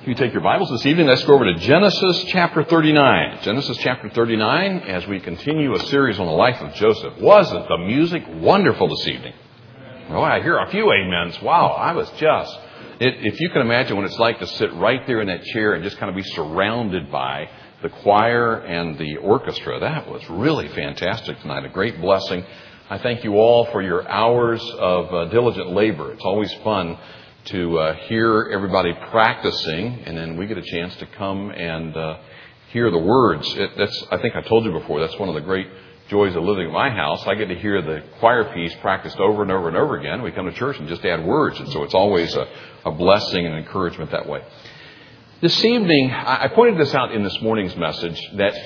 If you take your Bibles this evening, let's go over to Genesis chapter 39. Genesis chapter 39 as we continue a series on the life of Joseph. Wasn't the music wonderful this evening? Oh, I hear a few amens. Wow, I was just... If you can imagine what it's like to sit right there in that chair and just kind of be surrounded by the choir and the orchestra, that was really fantastic tonight. A great blessing. I thank you all for your hours of diligent labor. It's always fun to hear everybody practicing, and then we get a chance to come and hear the words. I think I told you before, that's one of the great joys of living at my house. I get to hear the choir piece practiced over and over and over again. We come to church and just add words, and so it's always a blessing and encouragement that way. This evening, I pointed this out in this morning's message, that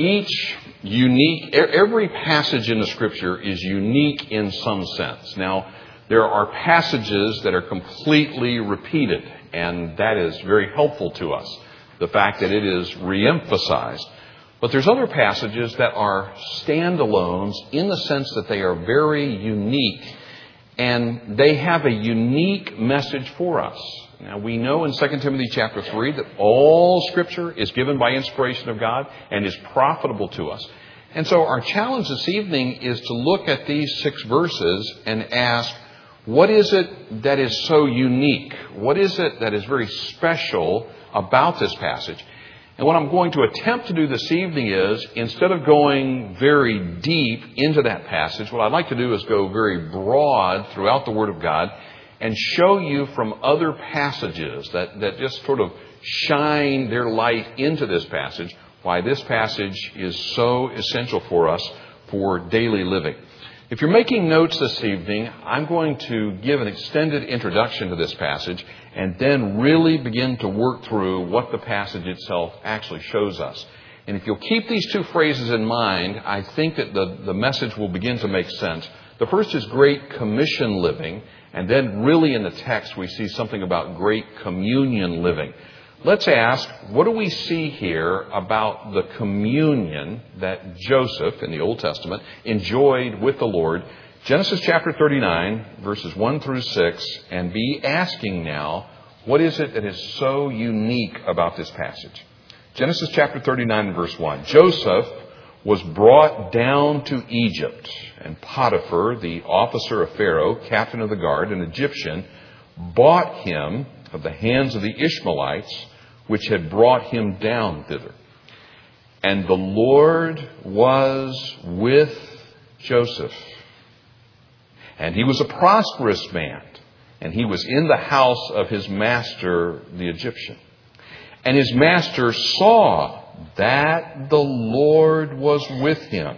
every passage in the Scripture is unique in some sense. Now, there are passages that are completely repeated, and that is very helpful to us, the fact that it is reemphasized. But there's other passages that are standalones in the sense that they are very unique, and they have a unique message for us. Now, we know in 2 Timothy chapter 3 that all Scripture is given by inspiration of God and is profitable to us. And so our challenge this evening is to look at these 6 verses and ask, what is it that is so unique? What is it that is very special about this passage? And what I'm going to attempt to do this evening is, instead of going very deep into that passage, what I'd like to do is go very broad throughout the Word of God and show you from other passages that just sort of shine their light into this passage, why this passage is so essential for us for daily living. If you're making notes this evening, I'm going to give an extended introduction to this passage and then really begin to work through what the passage itself actually shows us. And if you'll keep these 2 phrases in mind, I think that the message will begin to make sense. The first is Great Commission living, and then really in the text we see something about Great Communion living. Let's ask, what do we see here about the communion that Joseph in the Old Testament enjoyed with the Lord? Genesis chapter 39, verses 1 through 6, and be asking now, what is it that is so unique about this passage? Genesis chapter 39, verse 1. Joseph was brought down to Egypt, and Potiphar, the officer of Pharaoh, captain of the guard, an Egyptian, bought him of the hands of the Ishmaelites, which had brought him down thither. And the Lord was with Joseph. And he was a prosperous man. And he was in the house of his master, the Egyptian. And his master saw that the Lord was with him,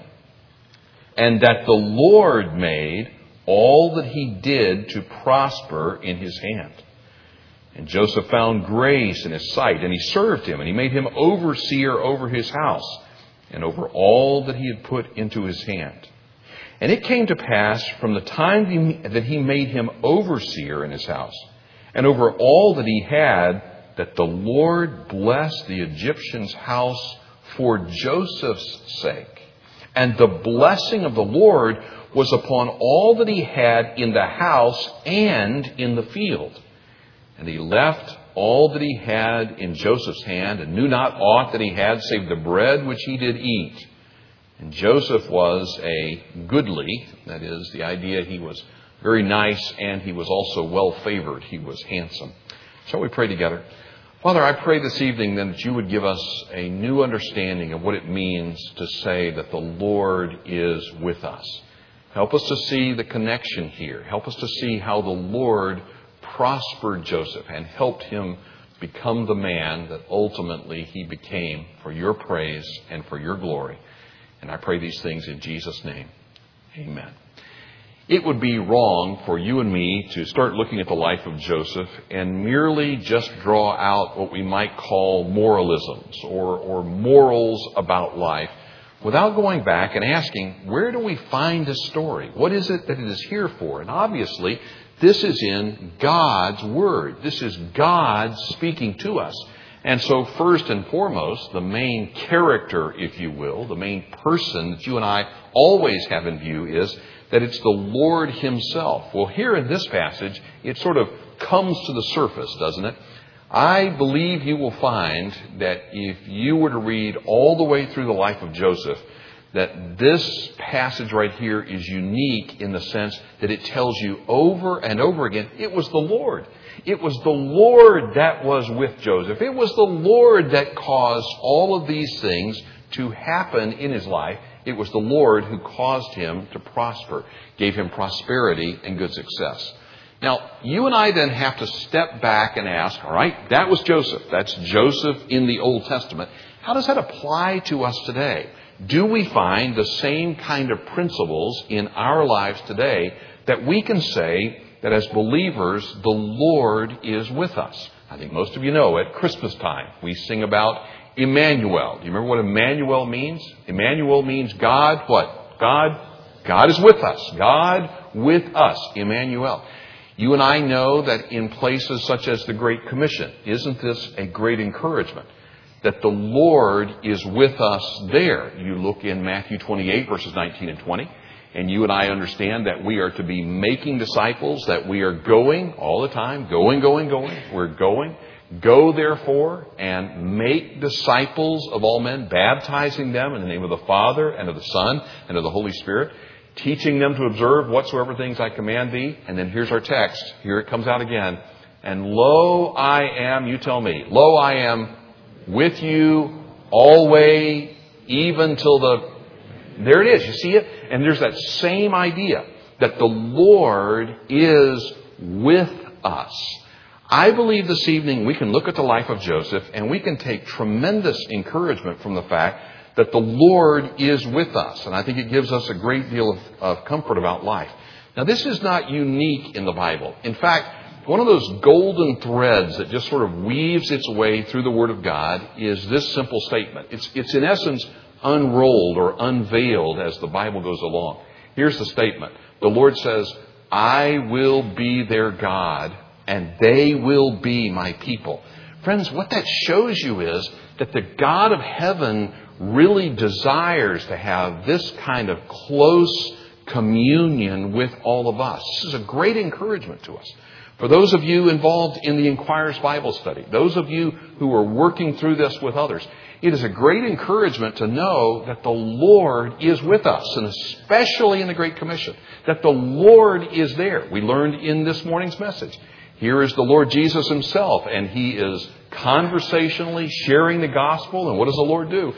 and that the Lord made all that he did to prosper in his hand. And Joseph found grace in his sight, and he served him, and he made him overseer over his house and over all that he had put into his hand. And it came to pass from the time that he made him overseer in his house and over all that he had, that the Lord blessed the Egyptian's house for Joseph's sake. And the blessing of the Lord was upon all that he had in the house and in the field. And he left all that he had in Joseph's hand, and knew not aught that he had save the bread which he did eat. And Joseph was a goodly, that is, the idea he was very nice, and he was also well favored. He was handsome. Shall we pray together? Father, I pray this evening then that you would give us a new understanding of what it means to say that the Lord is with us. Help us to see the connection here. Help us to see how the Lord prospered Joseph and helped him become the man that ultimately he became for your praise and for your glory. And I pray these things in Jesus' name. Amen. It would be wrong for you and me to start looking at the life of Joseph and merely just draw out what we might call moralisms or morals about life without going back and asking, where do we find this story? What is it that it is here for? And obviously, this is in God's Word. This is God speaking to us. And so first and foremost, the main character, if you will, the main person that you and I always have in view is that it's the Lord Himself. Well, here in this passage, it sort of comes to the surface, doesn't it? I believe you will find that if you were to read all the way through the life of Joseph, that this passage right here is unique in the sense that it tells you over and over again, it was the Lord. It was the Lord that was with Joseph. It was the Lord that caused all of these things to happen in his life. It was the Lord who caused him to prosper, gave him prosperity and good success. Now, you and I then have to step back and ask, all right, that was Joseph. That's Joseph in the Old Testament. How does that apply to us today? Do we find the same kind of principles in our lives today that we can say that as believers, the Lord is with us? I think most of you know at Christmas time, we sing about Emmanuel. Do you remember what Emmanuel means? Emmanuel means God, what? God is with us. God with us. Emmanuel. You and I know that in places such as the Great Commission, isn't this a great encouragement? That the Lord is with us there. You look in Matthew 28, verses 19 and 20, and you and I understand that we are to be making disciples, that we are going all the time, going. We're going. Go, therefore, and make disciples of all men, baptizing them in the name of the Father and of the Son and of the Holy Spirit, teaching them to observe whatsoever things I command thee. And then here's our text. Here it comes out again. And lo, I am, you tell me, lo, I am with you always, even till there it is. You see it? And there's that same idea that the Lord is with us. I believe this evening we can look at the life of Joseph and we can take tremendous encouragement from the fact that the Lord is with us. And I think it gives us a great deal of comfort about life. Now, this is not unique in the Bible. In fact, one of those golden threads that just sort of weaves its way through the Word of God is this simple statement. It's in essence unrolled or unveiled as the Bible goes along. Here's the statement. The Lord says, I will be their God, and they will be my people. Friends, what that shows you is that the God of heaven really desires to have this kind of close communion with all of us. This is a great encouragement to us. For those of you involved in the Inquirer's Bible study, those of you who are working through this with others, it is a great encouragement to know that the Lord is with us, and especially in the Great Commission, that the Lord is there. We learned in this morning's message. Here is the Lord Jesus himself, and he is conversationally sharing the gospel. And what does the Lord do?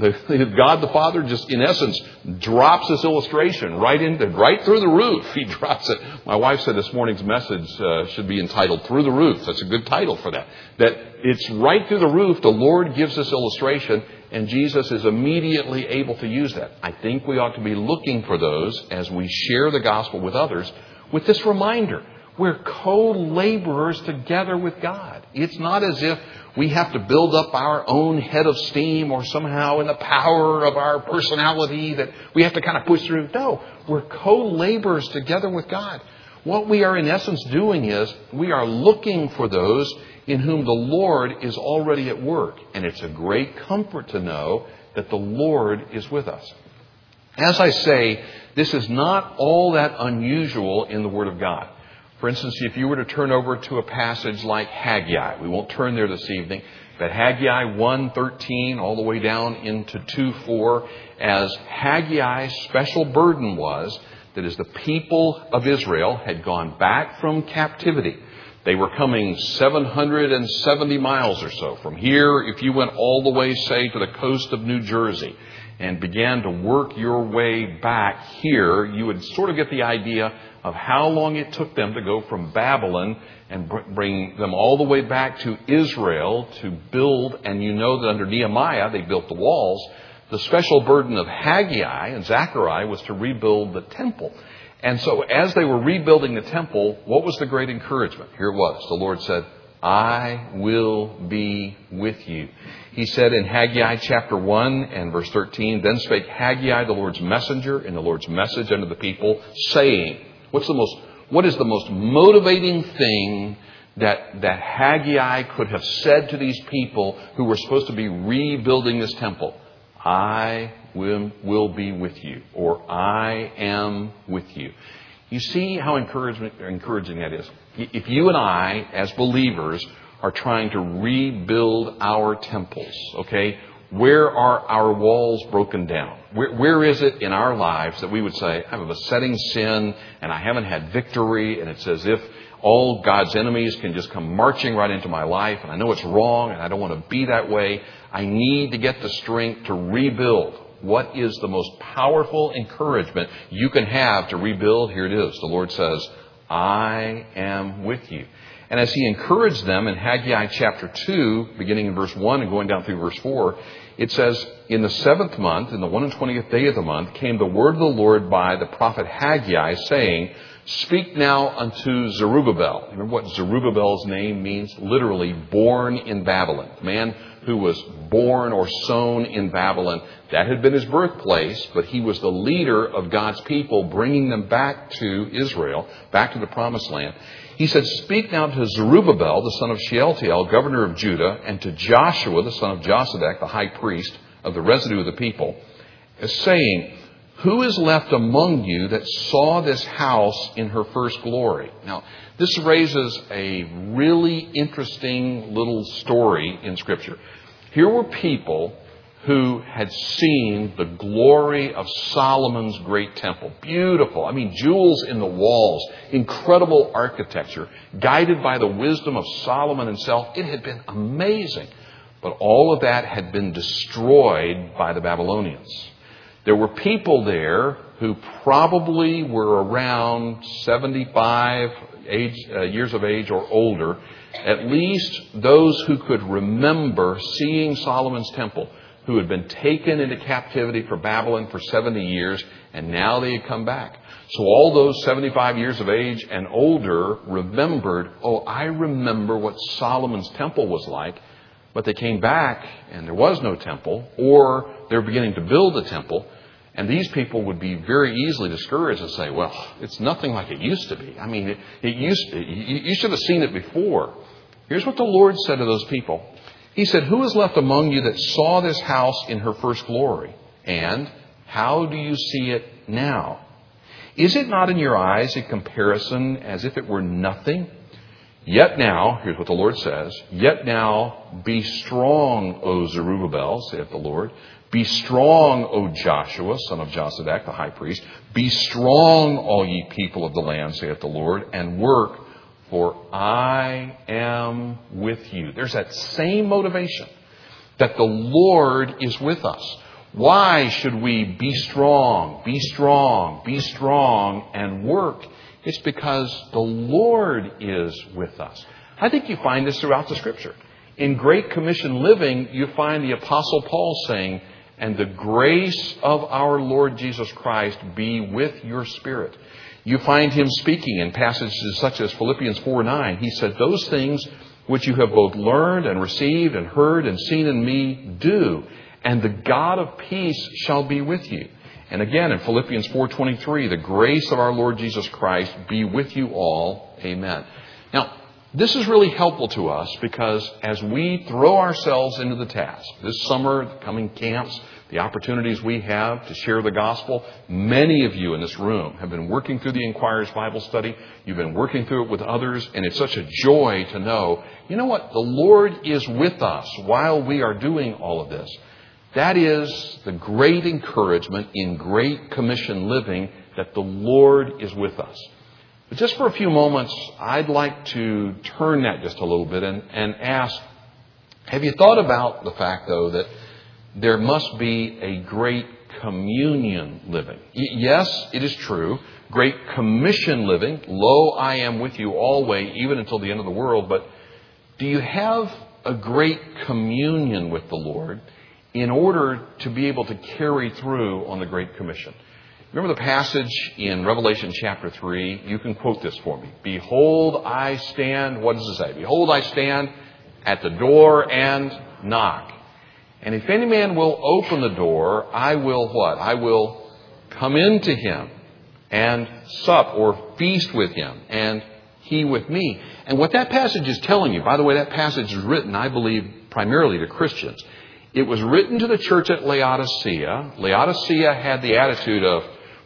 God the Father just, in essence, drops this illustration right through the roof. He drops it. My wife said this morning's message should be entitled Through the Roof. That's a good title for that. That it's right through the roof. The Lord gives this illustration, and Jesus is immediately able to use that. I think we ought to be looking for those as we share the gospel with others with this reminder. We're co-laborers together with God. It's not as if we have to build up our own head of steam or somehow in the power of our personality that we have to kind of push through. No, we're co-laborers together with God. What we are in essence doing is we are looking for those in whom the Lord is already at work. And it's a great comfort to know that the Lord is with us. As I say, this is not all that unusual in the Word of God. For instance, if you were to turn over to a passage like Haggai, we won't turn there this evening, but Haggai 1:13 all the way down into 2:4, as Haggai's special burden was that as the people of Israel had gone back from captivity, they were coming 770 miles or so from here. If you went all the way, say, to the coast of New Jersey and began to work your way back here, you would sort of get the idea of how long it took them to go from Babylon and bring them all the way back to Israel to build. And you know that under Nehemiah, they built the walls. The special burden of Haggai and Zechariah was to rebuild the temple. And so as they were rebuilding the temple, what was the great encouragement? Here it was. The Lord said, I will be with you. He said in Haggai chapter 1 and verse 13, Then spake Haggai, the Lord's messenger, in the Lord's message unto the people, saying, what is the most motivating thing that Haggai could have said to these people who were supposed to be rebuilding this temple? I will be with you, or I am with you. You see how encouraging that is? If you and I, as believers, are trying to rebuild our temples, okay, where are our walls broken down? Where is it in our lives that we would say, I have a besetting sin and I haven't had victory, and it's as if all God's enemies can just come marching right into my life, and I know it's wrong and I don't want to be that way. I need to get the strength to rebuild. What is the most powerful encouragement you can have to rebuild? Here it is. The Lord says, I am with you. And as He encouraged them in Haggai chapter 2, beginning in verse 1 and going down through verse 4, it says, in the 7th month, in the 21st day of the month, came the word of the Lord by the prophet Haggai, saying, Speak now unto Zerubbabel. Remember what Zerubbabel's name means? Literally, born in Babylon. The man who was born or sown in Babylon. That had been his birthplace, but he was the leader of God's people, bringing them back to Israel, back to the promised land. He said, Speak now to Zerubbabel, the son of Shealtiel, governor of Judah, and to Joshua, the son of Josedek, the high priest of the residue of the people, saying, Who is left among you that saw this house in her first glory? Now, this raises a really interesting little story in Scripture. Here were people who had seen the glory of Solomon's great temple. Beautiful. I mean, jewels in the walls, incredible architecture, guided by the wisdom of Solomon himself. It had been amazing. But all of that had been destroyed by the Babylonians. There were people there who probably were around 75 years of age or older, at least those who could remember seeing Solomon's temple, who had been taken into captivity for Babylon for 70 years, and now they had come back. So all those 75 years of age and older remembered, I remember what Solomon's temple was like, but they came back and there was no temple, or they're beginning to build a temple, and these people would be very easily discouraged and say, well, it's nothing like it used to be. I mean, you should have seen it before. Here's what the Lord said to those people. He said, Who is left among you that saw this house in her first glory? And how do you see it now? Is it not in your eyes a comparison as if it were nothing? Yet now, here's what the Lord says, Yet now be strong, O Zerubbabel, saith the Lord. Be strong, O Joshua, son of Josedek, the high priest. Be strong, all ye people of the land, saith the Lord, and work, for I am with you. There's that same motivation that the Lord is with us. Why should we be strong, be strong, be strong, and work? It's because the Lord is with us. I think you find this throughout the Scripture. In Great Commission living, you find the Apostle Paul saying, And the grace of our Lord Jesus Christ be with your spirit. You find him speaking in passages such as Philippians 4:9. He said, Those things which you have both learned and received and heard and seen in me, do, and the God of peace shall be with you. And again in Philippians 4:23, the grace of our Lord Jesus Christ be with you all. Amen. Now, this is really helpful to us because as we throw ourselves into the task, this summer, the coming camps, the opportunities we have to share the gospel, many of you in this room have been working through the Inquirer's Bible Study. You've been working through it with others, and it's such a joy to know, you know what, the Lord is with us while we are doing all of this. That is the great encouragement in Great Commission living, that the Lord is with us. But just for a few moments, I'd like to turn that just a little bit and ask, have you thought about the fact, though, that there must be a great communion living? Yes, it is true. Great Commission living. Lo, I am with you always, even until the end of the world. But do you have a great communion with the Lord in order to be able to carry through on the Great Commission? Remember the passage in Revelation chapter 3? You can quote this for me. Behold, I stand, what does it say? Behold, I stand at the door and knock. And if any man will open the door, I will what? I will come into him and sup or feast with him, and he with me. And what that passage is telling you, by the way, that passage is written, I believe, primarily to Christians. It was written to the church at Laodicea. Laodicea had the attitude of,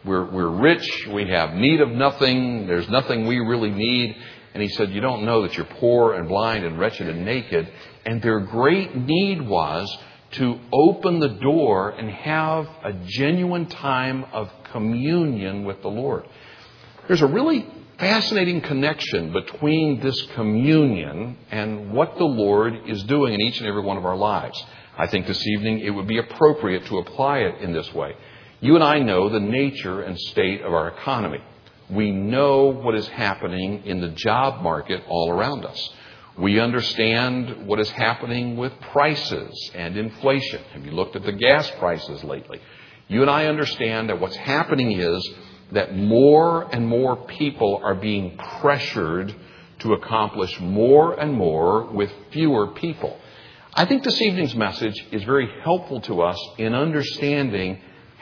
we're rich. We have need of nothing. There's nothing we really need. And he said, you don't know that you're poor and blind and wretched and naked. And their great need was to open the door and have a genuine time of communion with the Lord. There's a really fascinating connection between this communion and what the Lord is doing in each and every one of our lives. I think this evening it would be appropriate to apply it in this way. You and I know the nature and state of our economy. We know what is happening in the job market all around us. We understand what is happening with prices and inflation. Have you looked at the gas prices lately? You and I understand that what's happening is that more and more people are being pressured to accomplish more and more with fewer people. I think this evening's message is very helpful to us in understanding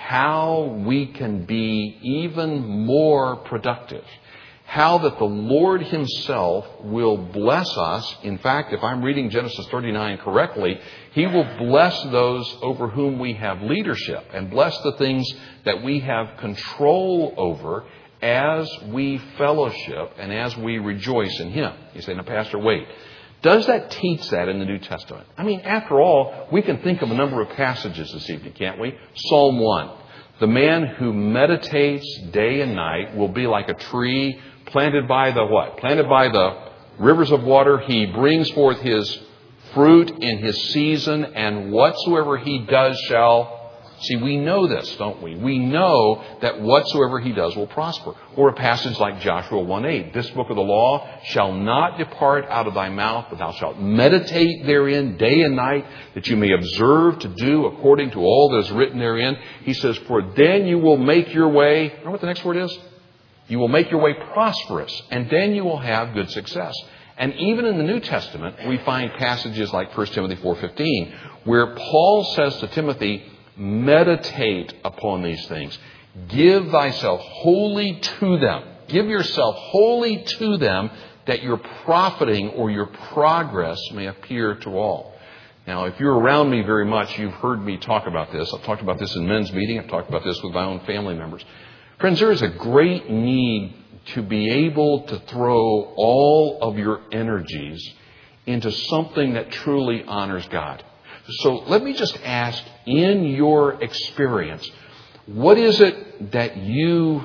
how we can be even more productive. How that the Lord Himself will bless us. In fact, if I'm reading Genesis 39 correctly, He will bless those over whom we have leadership and bless the things that we have control over as we fellowship and as we rejoice in Him. You say, now, Pastor, wait. Does that teach that in the New Testament? I mean, after all, we can think of a number of passages this evening, can't we? Psalm 1. The man who meditates day and night will be like a tree planted by the what? Planted by the rivers of water. He brings forth his fruit in his season, and whatsoever he does shall... See, we know this, don't we? We know that whatsoever he does will prosper. Or a passage like Joshua 1:8. This book of the law shall not depart out of thy mouth, but thou shalt meditate therein day and night, that you may observe to do according to all that is written therein. He says, for then you will make your way... Remember what the next word is? You will make your way prosperous, and then you will have good success. And even in the New Testament, we find passages like 1 Timothy 4:15, where Paul says to Timothy, meditate upon these things. Give thyself wholly to them. Give yourself wholly to them, that your profiting or your progress may appear to all. Now, if you're around me very much, you've heard me talk about this. I've talked about this in men's meeting. I've talked about this with my own family members. Friends, there is a great need to be able to throw all of your energies into something that truly honors God. So let me just ask, in your experience, what is it that you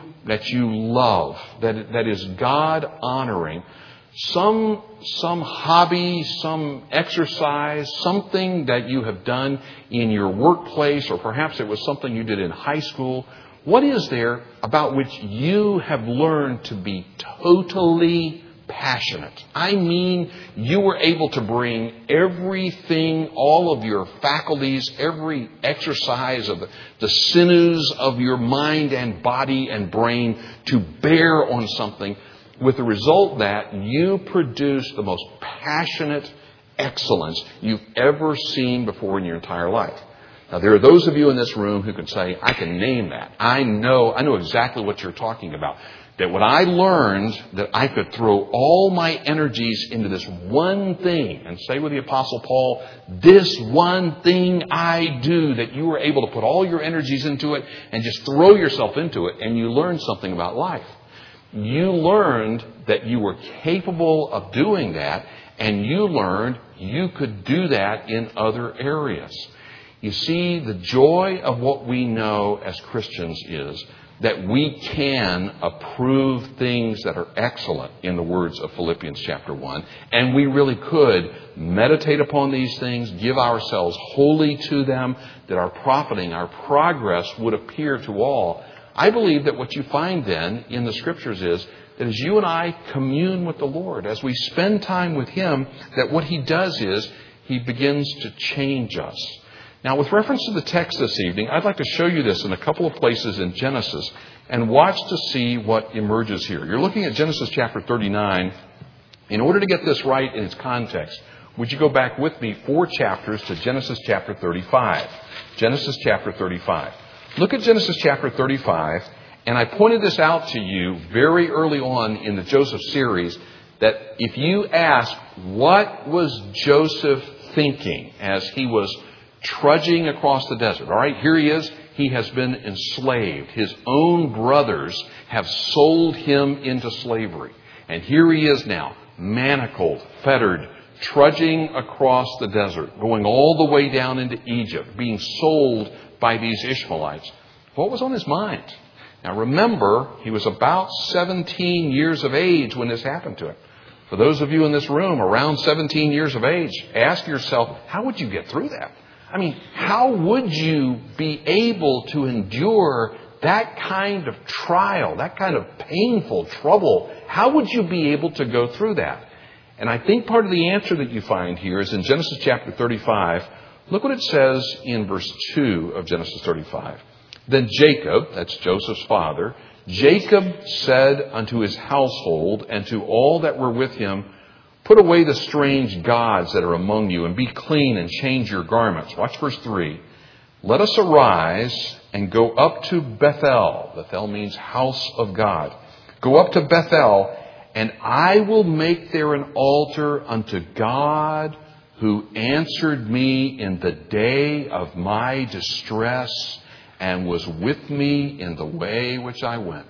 love, that is God honoring? Some hobby, some exercise, something that you have done in your workplace, or perhaps it was something you did in high school. What is there about which you have learned to be totally passionate? I mean, you were able to bring everything, all of your faculties, every exercise of the sinews of your mind and body and brain to bear on something, with the result that you produce the most passionate excellence you've ever seen before in your entire life. Now, there are those of you in this room who can say, I can name that. I know exactly what you're talking about. That when I learned that I could throw all my energies into this one thing, and say with the Apostle Paul, this one thing I do, that you were able to put all your energies into it and just throw yourself into it, and you learned something about life. You learned that you were capable of doing that, and you learned you could do that in other areas. You see, the joy of what we know as Christians is that we can approve things that are excellent, in the words of Philippians chapter 1. And we really could meditate upon these things, give ourselves wholly to them, that our profiting, our progress would appear to all. I believe that what you find then in the Scriptures is that as you and I commune with the Lord, as we spend time with Him, that what He does is He begins to change us. Now, with reference to the text this evening, I'd like to show you this in a couple of places in Genesis and watch to see what emerges here. You're looking at Genesis chapter 39. In order to get this right in its context, would you go back with me 4 chapters to Genesis chapter 35? Genesis chapter 35. Look at Genesis chapter 35, and I pointed this out to you very early on in the Joseph series, that if you ask, what was Joseph thinking as he was trudging across the desert? All right, here he is. he has been enslaved. His own brothers have sold him into slavery. And here he is now, manacled, fettered, trudging across the desert, going all the way down into Egypt, being sold by these Ishmaelites. What was on his mind? Now remember, he was about 17 years of age when this happened to him. For those of you in this room around 17 years of age, ask yourself, how would you get through that? I mean, how would you be able to endure that kind of trial, that kind of painful trouble? How would you be able to go through that? And I think part of the answer that you find here is in Genesis chapter 35. Look what it says in verse 2 of Genesis 35. Then Jacob, that's Joseph's father, Jacob said unto his household and to all that were with him, put away the strange gods that are among you and be clean and change your garments. Watch verse 3. Let us arise and go up to Bethel. Bethel means house of God. Go up to Bethel, and I will make there an altar unto God who answered me in the day of my distress and was with me in the way which I went.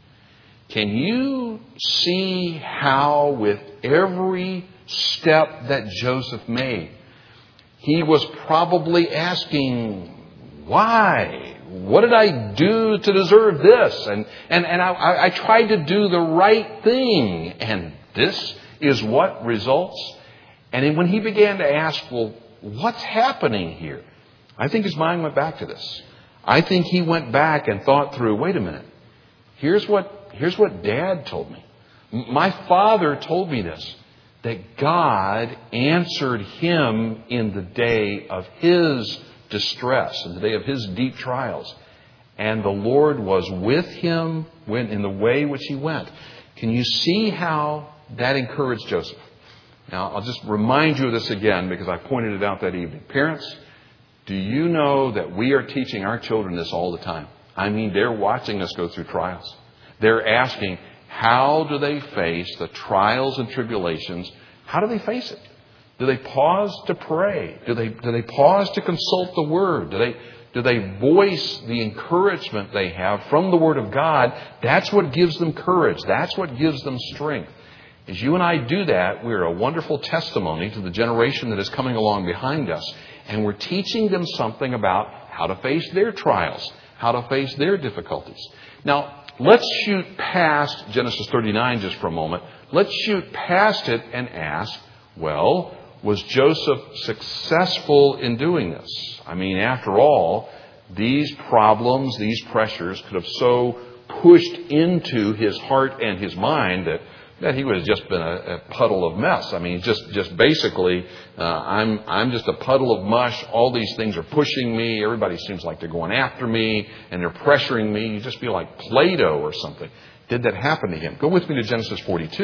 Can you see how with every step that Joseph made, he was probably asking, why? What did I do to deserve this? And I tried to do the right thing. And this is what results. And then when he began to ask, well, what's happening here? I think his mind went back to this. I think he went back and thought through, wait a minute. Here's what Dad told me. My father told me this, that God answered him in the day of his distress, in the day of his deep trials. And the Lord was with him in the way which he went. Can you see how that encouraged Joseph? Now, I'll just remind you of this again because I pointed it out that evening. Parents, do you know that we are teaching our children this all the time? I mean, they're watching us go through trials. They're asking, how do they face the trials and tribulations? How do they face it? Do they pause to pray? Do they pause to consult the Word? Do they voice the encouragement they have from the Word of God? That's what gives them courage. That's what gives them strength. As you and I do that, we're a wonderful testimony to the generation that is coming along behind us. And we're teaching them something about how to face their trials, how to face their difficulties. Now, let's shoot past Genesis 39 just for a moment. Let's shoot past it and ask, well, was Joseph successful in doing this? I mean, after all, these problems, these pressures could have so pushed into his heart and his mind that he would have just been a puddle of mess. I mean, just basically, I'm just a puddle of mush. All these things are pushing me. Everybody seems like they're going after me and they're pressuring me. You just feel like Play-Doh or something. Did that happen to him? Go with me to Genesis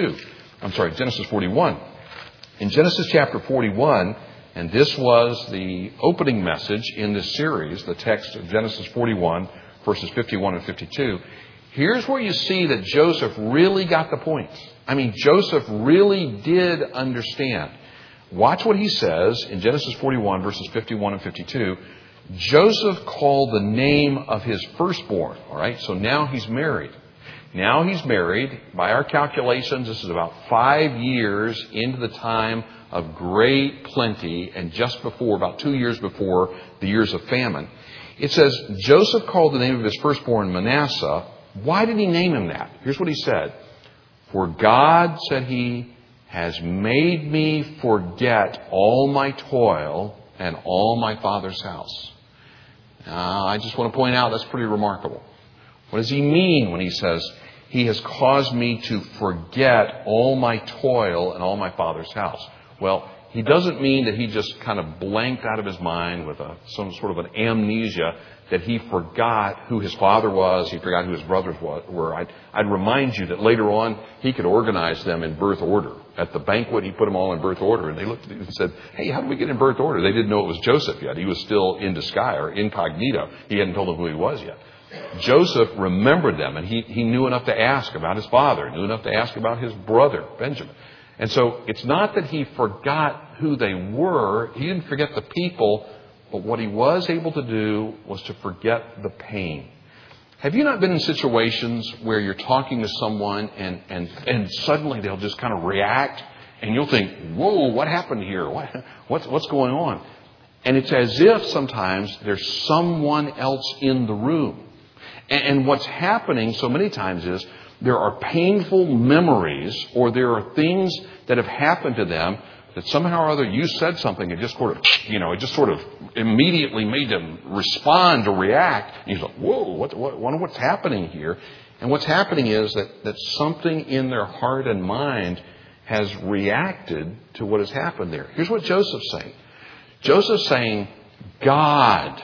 41. In Genesis chapter 41, and this was the opening message in this series, the text of Genesis 41, verses 51 and 52, here's where you see that Joseph really got the point. I mean, Joseph really did understand. Watch what he says in Genesis 41, verses 51 and 52. Joseph called the name of his firstborn. All right, so now he's married. Now he's married. By our calculations, this is about 5 years into the time of great plenty and just before, about 2 years before the years of famine. It says, Joseph called the name of his firstborn Manasseh. Why did he name him that? Here's what he said. For God, said he, has made me forget all my toil and all my father's house. Now, I just want to point out that's pretty remarkable. What does he mean when he says, he has caused me to forget all my toil and all my father's house? Well, he doesn't mean that he just kind of blanked out of his mind with some sort of an amnesia, that he forgot who his father was, he forgot who his brothers were. I'd remind you that later on, he could organize them in birth order. At the banquet, he put them all in birth order, and they looked at him and said, hey, how did we get in birth order? They didn't know it was Joseph yet. He was still in disguise, or incognito. He hadn't told them who he was yet. Joseph remembered them, and he knew enough to ask about his father, knew enough to ask about his brother, Benjamin. And so it's not that he forgot who they were. He didn't forget the people, But what he was able to do was to forget the pain. Have you not been in situations where you're talking to someone and suddenly they'll just kind of react and you'll think, whoa, what happened here? What's going on? And it's as if sometimes there's someone else in the room. And what's happening so many times is there are painful memories or there are things that have happened to them that somehow or other you said something and just sort of immediately made them respond or react. And you're like, whoa, what's happening here? And what's happening is that something in their heart and mind has reacted to what has happened there. Here's what Joseph's saying. Joseph's saying, God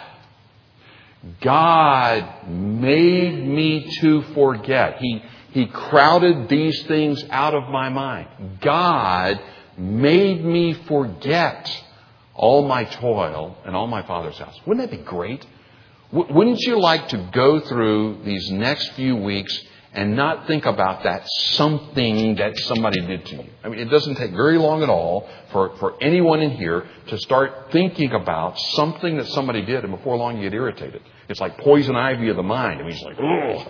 made me to forget. He crowded these things out of my mind. God made me forget all my toil and all my father's house. Wouldn't that be great? Wouldn't you like to go through these next few weeks and not think about that something that somebody did to you? I mean, it doesn't take very long at all for anyone in here to start thinking about something that somebody did, and before long you get irritated. It's like poison ivy of the mind. I mean, it's like,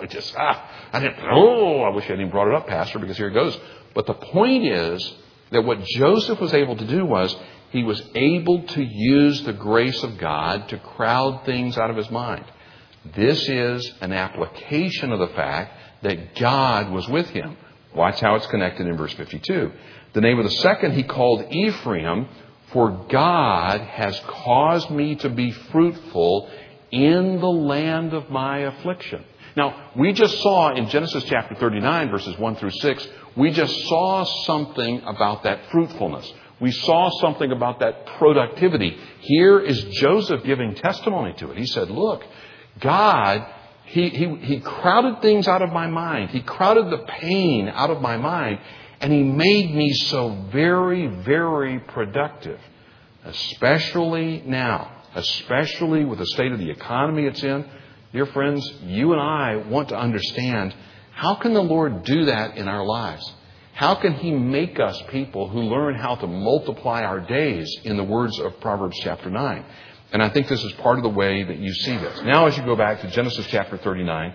I wish I hadn't even brought it up, Pastor, because here it goes. But the point is that what Joseph was able to do was he was able to use the grace of God to crowd things out of his mind. This is an application of the fact that God was with him. Watch how it's connected in verse 52. The name of the second he called Ephraim, for God has caused me to be fruitful in the land of my affliction. Now, we just saw in Genesis chapter 39, verses 1 through 6, we just saw something about that fruitfulness. We saw something about that productivity. Here is Joseph giving testimony to it. He said, look, God, He crowded things out of my mind. He crowded the pain out of my mind. And He made me so very, very productive. Especially now. Especially with the state of the economy it's in. Dear friends, you and I want to understand, how can the Lord do that in our lives? How can He make us people who learn how to multiply our days, in the words of Proverbs chapter 9? And I think this is part of the way that you see this. Now, as you go back to Genesis chapter 39,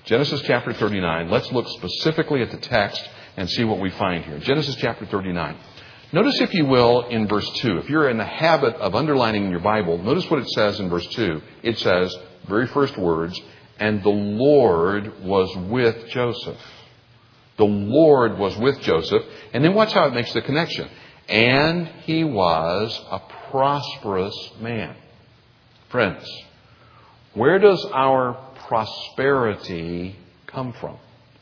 let's look specifically at the text and see what we find here. Genesis chapter 39. Notice, if you will, in verse 2. If you're in the habit of underlining in your Bible, notice what it says in verse 2. It says, very first words, and the Lord was with Joseph. The Lord was with Joseph. And then watch how it makes the connection. And he was a prosperous man. Friends, where does our prosperity come from?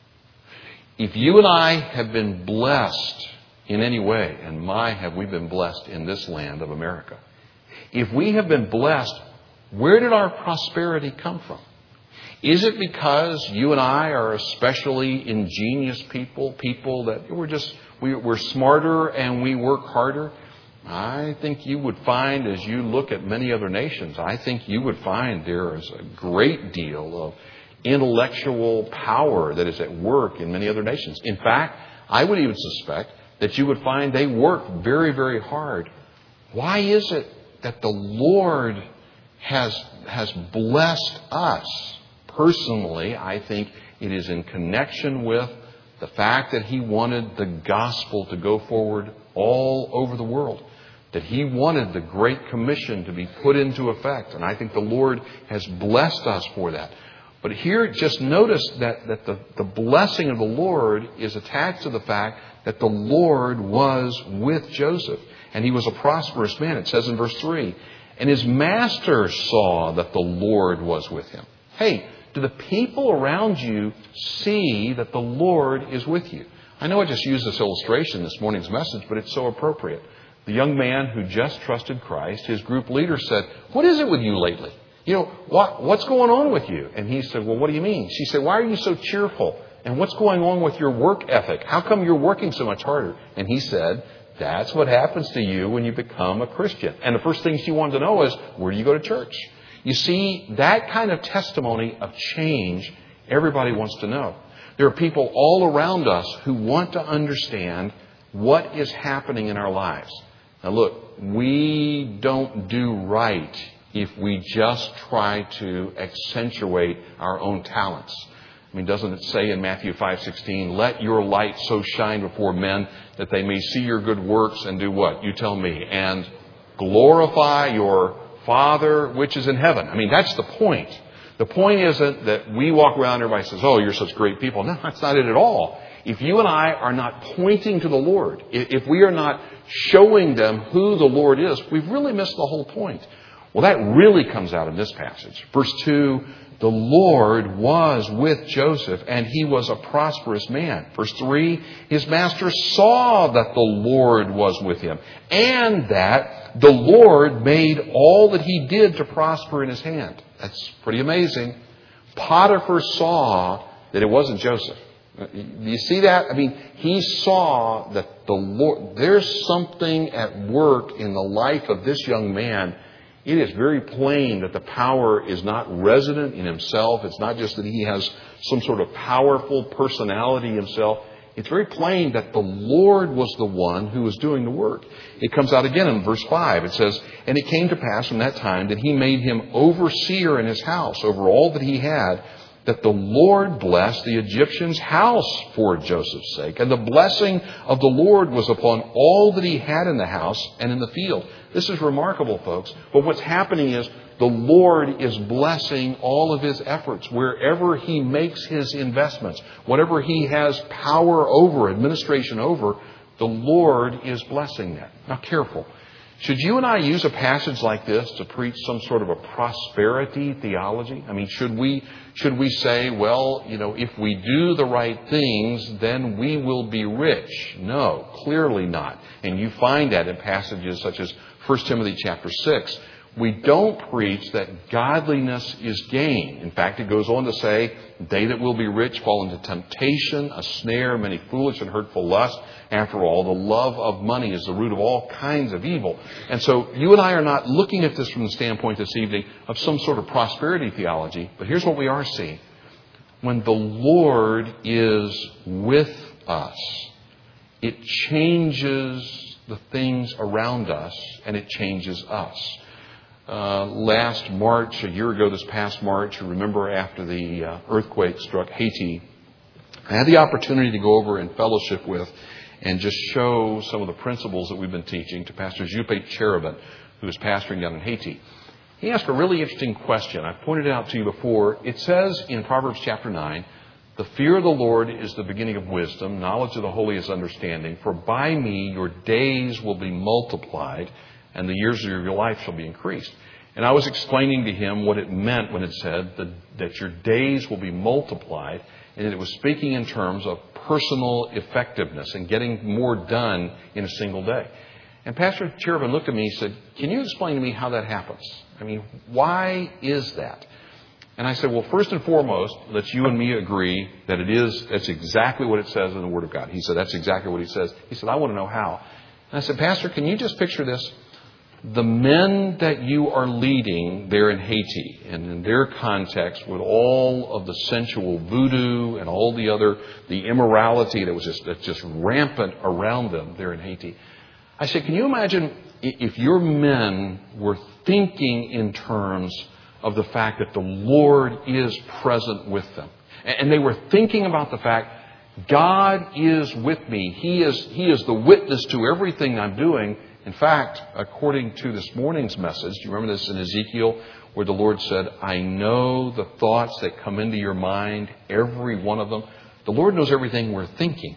If you and I have been blessed in any way, and my have we been blessed in this land of America. If we have been blessed, where did our prosperity come from? Is it because you and I are especially ingenious people that we're smarter and we work harder? I think you would find, as you look at many other nations, I think you would find there is a great deal of intellectual power that is at work in many other nations. In fact, I would even suspect that you would find they work very, very hard. Why is it that the Lord has blessed us? Personally, I think it is in connection with the fact that He wanted the gospel to go forward all over the world. That He wanted the Great Commission to be put into effect. And I think the Lord has blessed us for that. But here, just notice that the blessing of the Lord is attached to the fact that the Lord was with Joseph. And he was a prosperous man. It says in verse 3, and his master saw that the Lord was with him. Hey, do the people around you see that the Lord is with you? I know I just used this illustration in this morning's message, but it's so appropriate. The young man who just trusted Christ, his group leader said, what is it with you lately? What's going on with you? And he said, well, what do you mean? She said, why are you so cheerful? And what's going on with your work ethic? How come you're working so much harder? And he said, that's what happens to you when you become a Christian. And the first thing she wanted to know is, where do you go to church? You see, that kind of testimony of change, everybody wants to know. There are people all around us who want to understand what is happening in our lives. Now look, we don't do right if we just try to accentuate our own talents. I mean, doesn't it say in Matthew 5:16, let your light so shine before men that they may see your good works and do what? You tell me. And glorify your Father which is in heaven. I mean, that's the point. The point isn't that we walk around and everybody says, oh, you're such great people. No, that's not it at all. If you and I are not pointing to the Lord, if we are not showing them who the Lord is, we've really missed the whole point. Well, that really comes out in this passage. Verse 2, the Lord was with Joseph, and he was a prosperous man. Verse 3, his master saw that the Lord was with him, and that the Lord made all that he did to prosper in his hand. That's pretty amazing. Potiphar saw that it wasn't Joseph. Do you see that? I mean, he saw that the Lord, there's something at work in the life of this young man. It is very plain that the power is not resident in himself. It's not just that he has some sort of powerful personality himself. It's very plain that the Lord was the one who was doing the work. It comes out again in verse 5. It says, and it came to pass from that time that he made him overseer in his house over all that he had, that the Lord blessed the Egyptian's house for Joseph's sake. And the blessing of the Lord was upon all that he had in the house and in the field. This is remarkable, folks. But what's happening is the Lord is blessing all of his efforts. Wherever he makes his investments, whatever he has power over, administration over, the Lord is blessing that. Now, careful. Should you and I use a passage like this to preach some sort of a prosperity theology? I mean, should we say, well, if we do the right things, then we will be rich? No, clearly not. And you find that in passages such as 1 Timothy chapter 6. We don't preach that godliness is gain. In fact, it goes on to say, they that will be rich fall into temptation, a snare, many foolish and hurtful lusts. After all, the love of money is the root of all kinds of evil. And so you and I are not looking at this from the standpoint this evening of some sort of prosperity theology. But here's what we are seeing. When the Lord is with us, it changes the things around us and it changes us. Last March, a year ago this past March, you remember after the earthquake struck Haiti, I had the opportunity to go over and fellowship with and just show some of the principles that we've been teaching to Pastor Juppe Cherubin, who is pastoring down in Haiti. He asked a really interesting question. I pointed it out to you before. It says in Proverbs chapter 9, the fear of the Lord is the beginning of wisdom. Knowledge of the holy is understanding. For by me your days will be multiplied, and the years of your life shall be increased. And I was explaining to him what it meant when it said that your days will be multiplied, and that it was speaking in terms of personal effectiveness and getting more done in a single day. And Pastor Cherubin looked at me and said, can you explain to me how that happens? I mean, why is that? And I said, well, first and foremost, let's you and me agree that that's exactly what it says in the Word of God. He said, that's exactly what he says. He said, I want to know how. And I said, Pastor, can you just picture this? The men that you are leading there in Haiti and in their context with all of the sensual voodoo and all the immorality that was just rampant around them there in Haiti. I said, can you imagine if your men were thinking in terms of the fact that the Lord is present with them? And they were thinking about the fact, God is with me. He is the witness to everything I'm doing. In fact, according to this morning's message, do you remember this in Ezekiel where the Lord said, I know the thoughts that come into your mind, every one of them. The Lord knows everything we're thinking.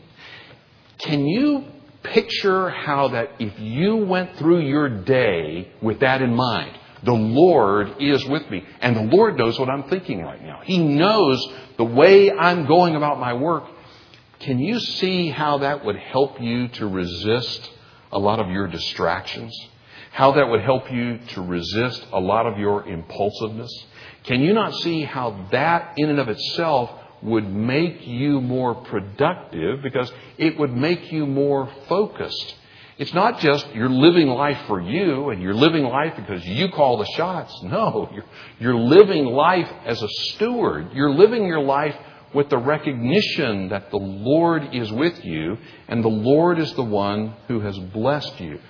Can you picture how that if you went through your day with that in mind, the Lord is with me and the Lord knows what I'm thinking right now. He knows the way I'm going about my work. Can you see how that would help you to resist a lot of your distractions? How that would help you to resist a lot of your impulsiveness? Can you not see how that in and of itself would make you more productive because it would make you more focused? It's not just you're living life for you and you're living life because you call the shots. No, you're living life as a steward. You're living your life with the recognition that the Lord is with you and the Lord is the one who has blessed you.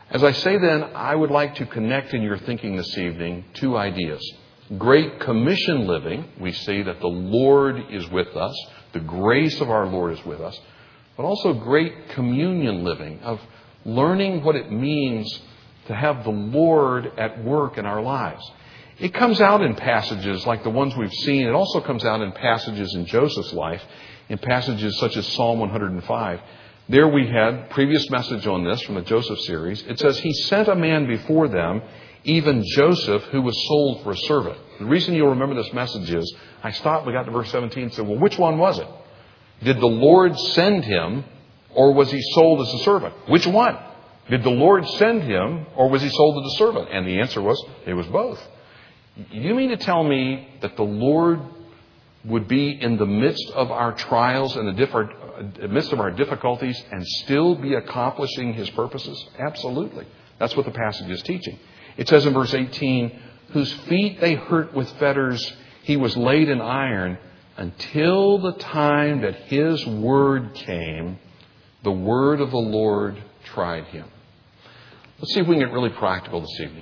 As I say then, I would like to connect in your thinking this evening two ideas. Great Commission living, we see that the Lord is with us, the grace of our Lord is with us, but also Great Communion living, of learning what it means to have the Lord at work in our lives. It comes out in passages like the ones we've seen. It also comes out in passages in Joseph's life, in passages such as Psalm 105. There we had previous message on this from the Joseph series. It says, He sent a man before them, even Joseph, who was sold for a servant. The reason you'll remember this message is, I stopped, we got to verse 17 and said, well, which one was it? Did the Lord send him, or was he sold as a servant? Which one? Did the Lord send him, or was he sold as a servant? And the answer was, it was both. You mean to tell me that the Lord would be in the midst of our trials and the midst of our difficulties and still be accomplishing His purposes? Absolutely. That's what the passage is teaching. It says in verse 18, whose feet they hurt with fetters, he was laid in iron until the time that His word came. The word of the Lord tried him. Let's see if we can get really practical this evening.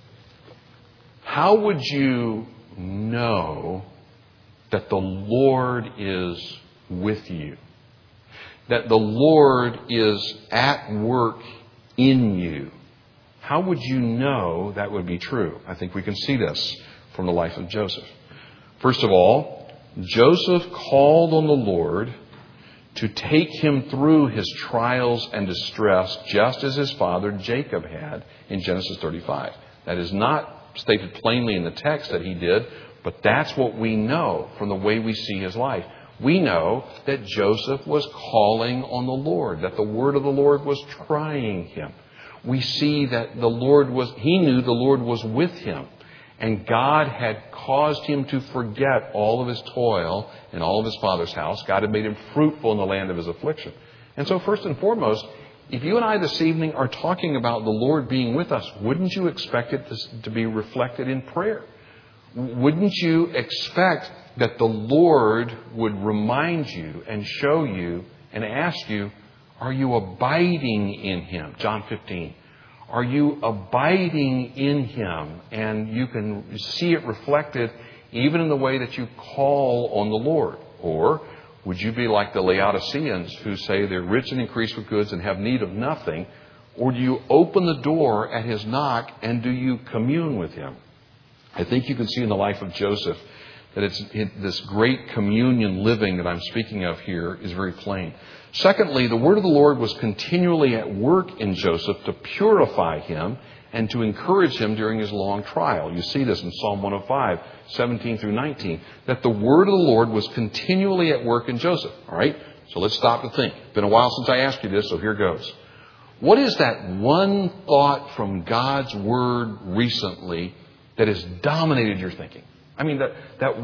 How would you know that the Lord is with you? That the Lord is at work in you? How would you know that would be true? I think we can see this from the life of Joseph. First of all, Joseph called on the Lord to take him through his trials and distress, just as his father Jacob had in Genesis 35. That is not stated plainly in the text that he did, but that's what we know from the way we see his life. We know that Joseph was calling on the Lord, that the word of the Lord was trying him. We see that he knew the Lord was with him, and God had caused him to forget all of his toil in all of his father's house. God had made him fruitful in the land of his affliction. And so first and foremost, if you and I this evening are talking about the Lord being with us, wouldn't you expect it to be reflected in prayer? Wouldn't you expect that the Lord would remind you and show you and ask you, are you abiding in Him? John 15. Are you abiding in Him? And you can see it reflected even in the way that you call on the Lord. Or would you be like the Laodiceans who say they're rich and increased with goods and have need of nothing? Or do you open the door at His knock and do you commune with Him? I think you can see in the life of Joseph that this great communion living that I'm speaking of here is very plain. Secondly, the word of the Lord was continually at work in Joseph to purify him and to encourage him during his long trial. You see this in Psalm 105, 17 through 19, that the word of the Lord was continually at work in Joseph. All right? So let's stop to think. It's been a while since I asked you this, so here goes. What is that one thought from God's word recently that has dominated your thinking? I mean, that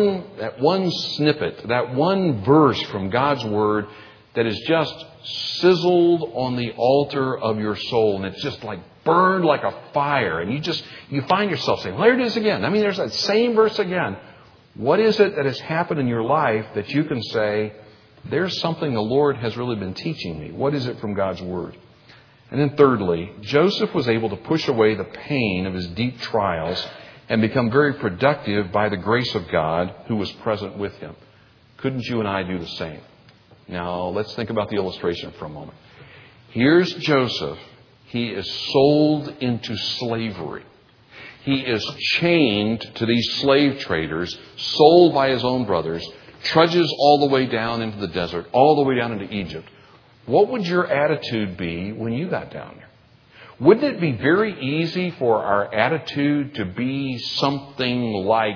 one snippet, that one verse from God's word that is just sizzled on the altar of your soul, and it's just like burned like a fire, and you find yourself saying, well, there it is again. I mean, there's that same verse again. What is it that has happened in your life that you can say, there's something the Lord has really been teaching me? What is it from God's word? And then thirdly, Joseph was able to push away the pain of his deep trials and become very productive by the grace of God who was present with him. Couldn't you and I do the same? Now, let's think about the illustration for a moment. Here's Joseph. He is sold into slavery. He is chained to these slave traders, sold by his own brothers, trudges all the way down into the desert, all the way down into Egypt. What would your attitude be when you got down there? Wouldn't it be very easy for our attitude to be something like,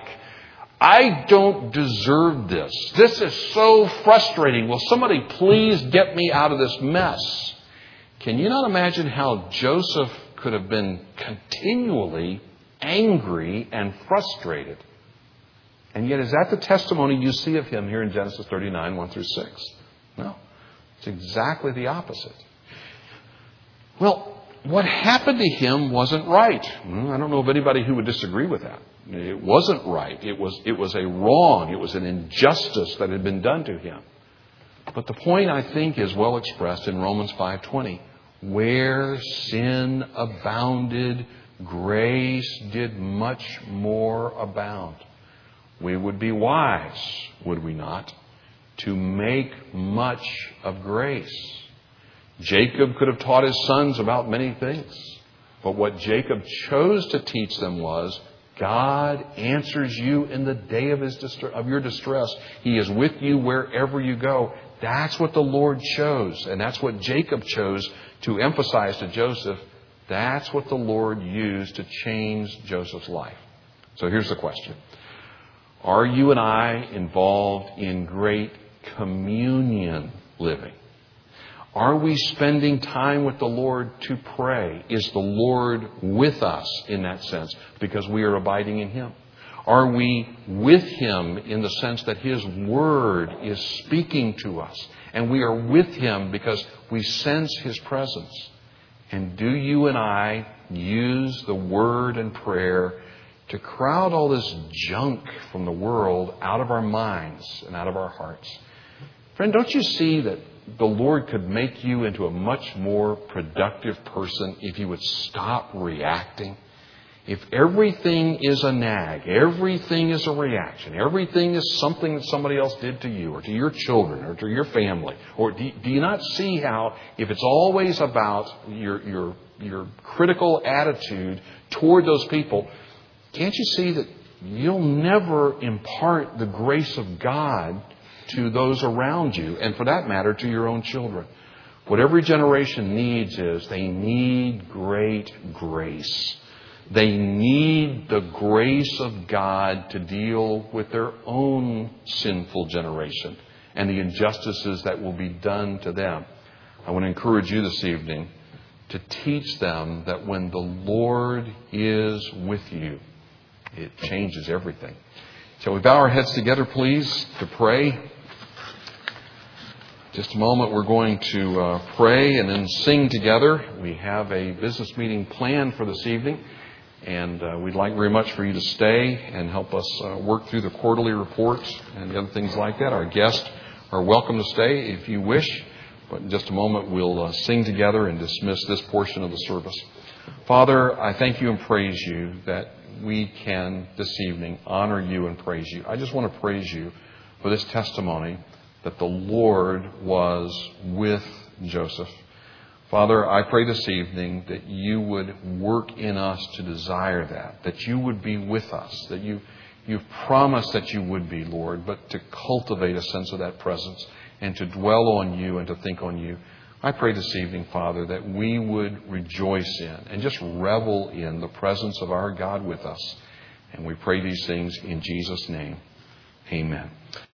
I don't deserve this. This is so frustrating. Will somebody please get me out of this mess? Can you not imagine how Joseph could have been continually angry and frustrated? And yet, is that the testimony you see of him here in Genesis 39, 1 through 6? No. It's exactly the opposite. Well, what happened to him wasn't right. I don't know of anybody who would disagree with that. It wasn't right. It was a wrong. It was an injustice that had been done to him. But the point, I think, is well expressed in Romans 5:20. Where sin abounded, grace did much more abound. We would be wise, would we not, to make much of grace. Jacob could have taught his sons about many things. But what Jacob chose to teach them was, God answers you in the day of your distress. He is with you wherever you go. That's what the Lord chose. And that's what Jacob chose to emphasize to Joseph. That's what the Lord used to change Joseph's life. So here's the question. Are you and I involved in great communion living? Are we spending time with the Lord to pray? Is the Lord with us in that sense because we are abiding in Him? Are we with Him in the sense that His Word is speaking to us and we are with Him because we sense His presence? And do you and I use the Word and prayer to crowd all this junk from the world out of our minds and out of our hearts? Friend, don't you see that the Lord could make you into a much more productive person if you would stop reacting? If everything is a nag, everything is a reaction, everything is something that somebody else did to you or to your children or to your family, or do you not see how if it's always about your critical attitude toward those people, can't you see that you'll never impart the grace of God to those around you, and for that matter, to your own children? What every generation needs is they need great grace. They need the grace of God to deal with their own sinful generation and the injustices that will be done to them. I want to encourage you this evening to teach them that when the Lord is with you, it changes everything. Shall we bow our heads together, please, to pray? Just a moment, we're going to pray and then sing together. We have a business meeting planned for this evening, and we'd like very much for you to stay and help us work through the quarterly reports and the other things like that. Our guests are welcome to stay if you wish, but in just a moment we'll sing together and dismiss this portion of the service. Father, I thank you and praise you that we can this evening honor you and praise you. I just want to praise you for this testimony that the Lord was with Joseph. Father, I pray this evening that you would work in us to desire that you would be with us, that you've promised that you would be, Lord, but to cultivate a sense of that presence and to dwell on you and to think on you. I pray this evening, Father, that we would rejoice in and just revel in the presence of our God with us. And we pray these things in Jesus' name. Amen.